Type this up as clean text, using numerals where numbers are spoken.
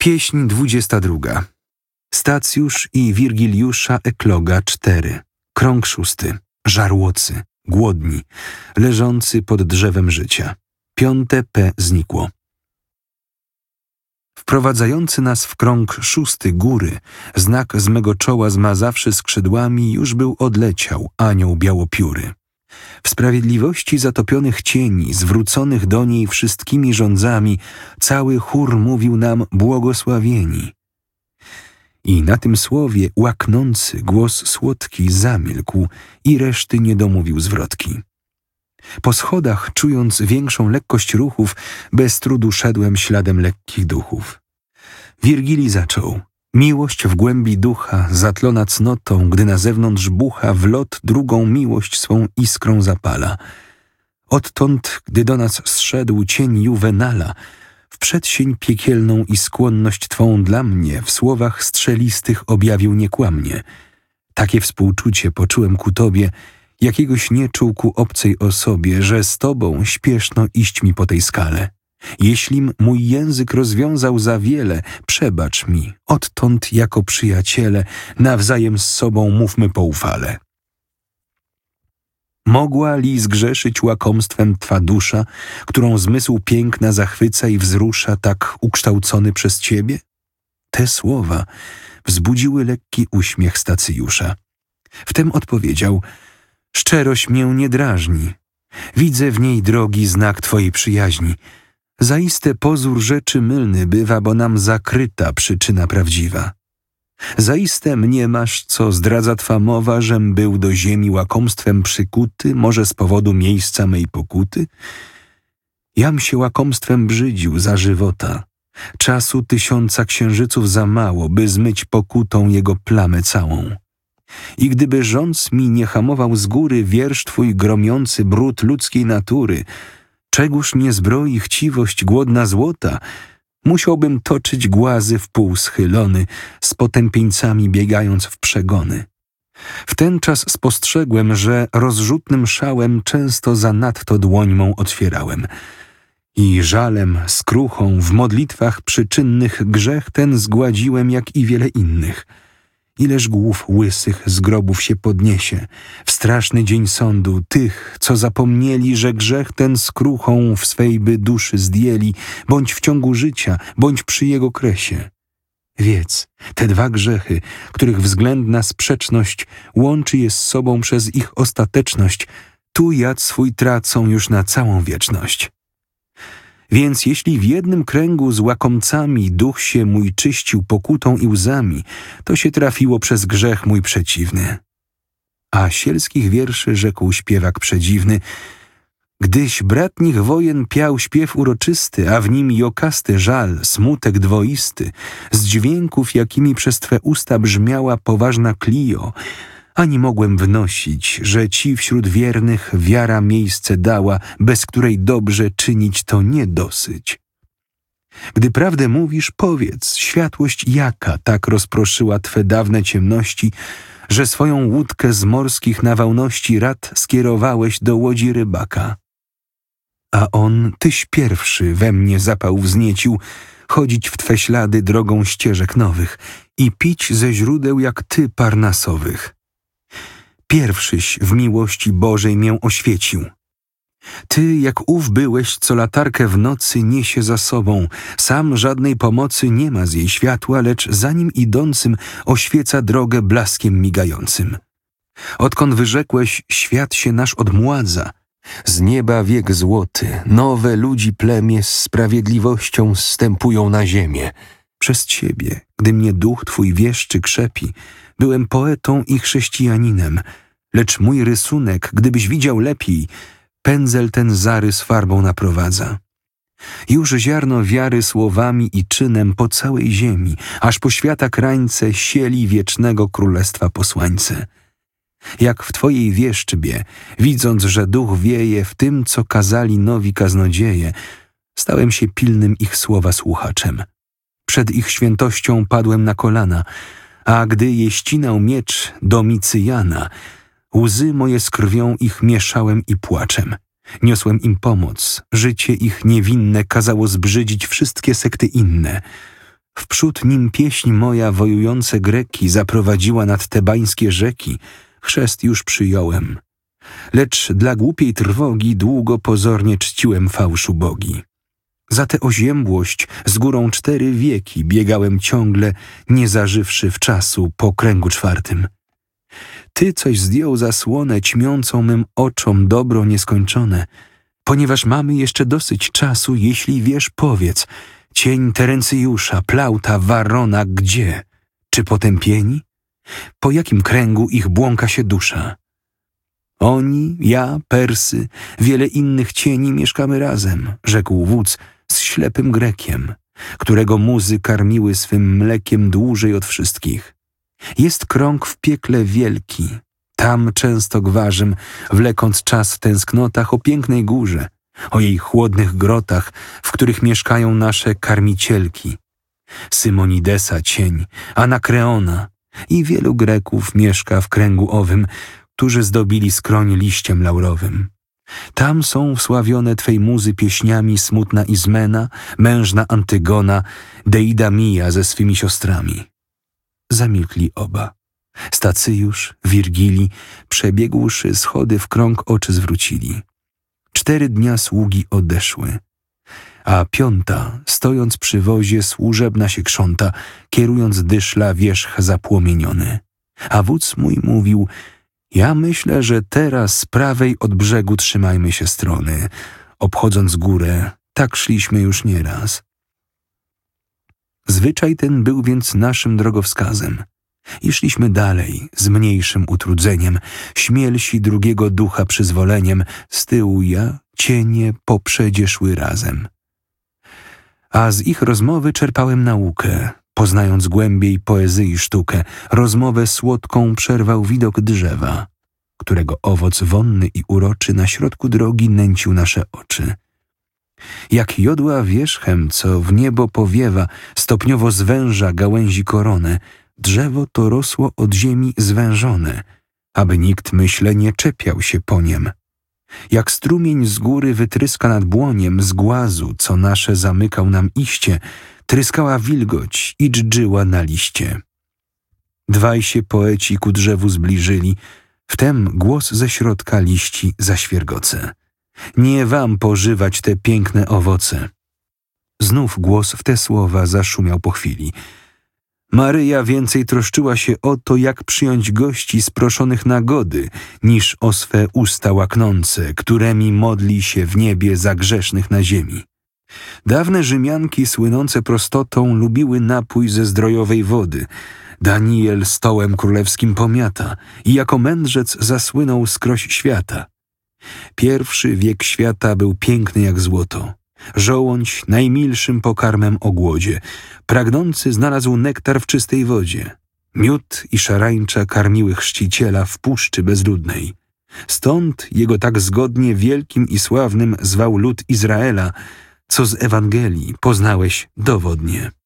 Pieśń 22. Stacjusz i Wirgiliusza Ekloga 4. Krąg 6. Żarłocy, głodni, leżący pod drzewem życia. 5. P. znikło. Wprowadzający nas w krąg 6 góry, znak z mego czoła zmazawszy skrzydłami, już był odleciał anioł białopióry. W sprawiedliwości zatopionych cieni, zwróconych do niej wszystkimi rządzami, cały chór mówił nam błogosławieni. I na tym słowie łaknący głos słodki zamilkł i reszty nie domówił zwrotki. Po schodach, czując większą lekkość ruchów, bez trudu szedłem śladem lekkich duchów. Wirgilii zaczął. Miłość w głębi ducha, zatlona cnotą, gdy na zewnątrz bucha, w lot drugą miłość swą iskrą zapala. Odtąd, gdy do nas zszedł cień Juwenala, w przedsień piekielną i skłonność twą dla mnie w słowach strzelistych objawił niekłamnie. Takie współczucie poczułem ku tobie, jakiegoś nie czuł ku obcej osobie, że z tobą śpieszno iść mi po tej skale. Jeślim mój język rozwiązał za wiele, przebacz mi, odtąd jako przyjaciele nawzajem z sobą mówmy poufale. Mogła li zgrzeszyć łakomstwem twa dusza, którą zmysł piękna zachwyca i wzrusza, tak ukształcony przez ciebie? Te słowa wzbudziły lekki uśmiech Stacjusza. Wtem odpowiedział: szczerość mię nie drażni. Widzę w niej drogi znak twojej przyjaźni. Zaiste pozór rzeczy mylny bywa, bo nam zakryta przyczyna prawdziwa. Zaiste mniemasz, co zdradza twa mowa, żem był do ziemi łakomstwem przykuty, może z powodu miejsca mej pokuty? Jam się łakomstwem brzydził za żywota. Czasu 1000 księżyców za mało, by zmyć pokutą jego plamę całą. I gdyby rządz mi nie hamował z góry wiersz twój gromiący brud ludzkiej natury, czegóż nie zbroi chciwość głodna złota, musiałbym toczyć głazy w pół schylony, z potępieńcami biegając w przegony. W ten czas spostrzegłem, że rozrzutnym szałem często zanadto dłoń mą otwierałem i żalem, skruchą w modlitwach przyczynnych grzech ten zgładziłem jak i wiele innych. Ileż głów łysych z grobów się podniesie w straszny dzień sądu tych, co zapomnieli, że grzech ten skruchą w swej by duszy zdjęli, bądź w ciągu życia, bądź przy jego kresie. Wiedz, te 2 grzechy, których względna sprzeczność łączy je z sobą przez ich ostateczność, tu jad swój tracą już na całą wieczność. Więc jeśli w jednym kręgu z łakomcami duch się mój czyścił pokutą i łzami, to się trafiło przez grzech mój przeciwny. A sielskich wierszy rzekł śpiewak przedziwny: gdyś bratnich wojen piał śpiew uroczysty, a w nim jokasty żal, smutek dwoisty, z dźwięków, jakimi przez twe usta brzmiała poważna Klio, ani mogłem wnosić, że ci wśród wiernych wiara miejsce dała, bez której dobrze czynić to nie dosyć. Gdy prawdę mówisz, powiedz, światłość jaka tak rozproszyła twe dawne ciemności, że swoją łódkę z morskich nawałności rad skierowałeś do łodzi rybaka. A on, tyś pierwszy, we mnie zapał wzniecił, chodzić w twe ślady drogą ścieżek nowych i pić ze źródeł jak ty parnasowych. Pierwszyś w miłości Bożej mię oświecił. Ty, jak ów byłeś, co latarkę w nocy niesie za sobą, sam żadnej pomocy nie ma z jej światła, lecz za nim idącym oświeca drogę blaskiem migającym. Odkąd wyrzekłeś, świat się nasz odmładza, z nieba wiek złoty, nowe ludzi plemię z sprawiedliwością zstępują na ziemię. Przez ciebie, gdy mnie duch twój wieszczy krzepi, byłem poetą i chrześcijaninem, lecz mój rysunek, gdybyś widział lepiej, pędzel ten zarys farbą naprowadza. Już ziarno wiary słowami i czynem po całej ziemi, aż po świata krańce sieli wiecznego królestwa posłańce. Jak w twojej wieszczbie, widząc, że duch wieje w tym, co kazali nowi kaznodzieje, stałem się pilnym ich słowa słuchaczem. Przed ich świętością padłem na kolana, a gdy je ścinał miecz Domicyjana, łzy moje z krwią ich mieszałem i płaczem. Niosłem im pomoc, życie ich niewinne kazało zbrzydzić wszystkie sekty inne. Wprzód nim pieśń moja wojujące Greki zaprowadziła nad tebańskie rzeki, chrzest już przyjąłem. Lecz dla głupiej trwogi długo pozornie czciłem fałszu bogi. Za tę oziębłość z górą 4 wieki biegałem ciągle, nie zażywszy w czasu po kręgu 4. Ty coś zdjął zasłonę ćmiącą mym oczom dobro nieskończone. Ponieważ mamy jeszcze dosyć czasu, jeśli wiesz, powiedz, cień Terencyjusza, Plauta, Warona, gdzie? Czy potępieni? Po jakim kręgu ich błąka się dusza? Oni, ja, Persy, wiele innych cieni mieszkamy razem, rzekł wódz z ślepym Grekiem, którego muzy karmiły swym mlekiem dłużej od wszystkich. Jest krąg w piekle wielki, tam często gwarzym, wlekąc czas w tęsknotach o pięknej górze, o jej chłodnych grotach, w których mieszkają nasze karmicielki. Symonidesa cień, Anakreona i wielu Greków mieszka w kręgu owym, którzy zdobili skroń liściem laurowym. Tam są wsławione Twej muzy pieśniami smutna Izmena, mężna Antygona, Deida Mija ze swymi siostrami. Zamilkli oba. Stacyjusz, Wirgili, przebiegłszy schody w krąg oczy zwrócili. 4 dnia sługi odeszły, a 5, stojąc przy wozie, służebna się krząta, kierując dyszla wierzch zapłomieniony. A wódz mój mówił: ja myślę, że teraz z prawej od brzegu trzymajmy się strony. Obchodząc górę, tak szliśmy już nieraz. Zwyczaj ten był więc naszym drogowskazem. I szliśmy dalej, z mniejszym utrudzeniem, śmielsi drugiego ducha przyzwoleniem, z tyłu ja, cienie poprzedzie szły razem. A z ich rozmowy czerpałem naukę, poznając głębiej poezyi sztukę, rozmowę słodką przerwał widok drzewa, którego owoc wonny i uroczy na środku drogi nęcił nasze oczy. Jak jodła wierzchem, co w niebo powiewa, stopniowo zwęża gałęzi koronę, drzewo to rosło od ziemi zwężone, aby nikt, myślę, nie czepiał się po niem. Jak strumień z góry wytryska nad błoniem z głazu, co nasze zamykał nam iście, tryskała wilgoć i dżdżyła na liście. Dwaj się poeci ku drzewu zbliżyli, wtem głos ze środka liści zaświergoce. Nie wam pożywać te piękne owoce. Znów głos w te słowa zaszumiał po chwili. Maryja więcej troszczyła się o to, jak przyjąć gości sproszonych na gody, niż o swe usta łaknące, któremi modli się w niebie za grzesznych na ziemi. Dawne Rzymianki słynące prostotą lubiły napój ze zdrojowej wody. Daniel stołem królewskim pomiata i jako mędrzec zasłynął skroś świata. Pierwszy wiek świata był piękny jak złoto. Żołądź najmilszym pokarmem o głodzie. Pragnący znalazł nektar w czystej wodzie. Miód i szarańcza karmiły chrzciciela w puszczy bezludnej. Stąd jego tak zgodnie wielkim i sławnym zwał lud Izraela, co z Ewangelii poznałeś dowodnie.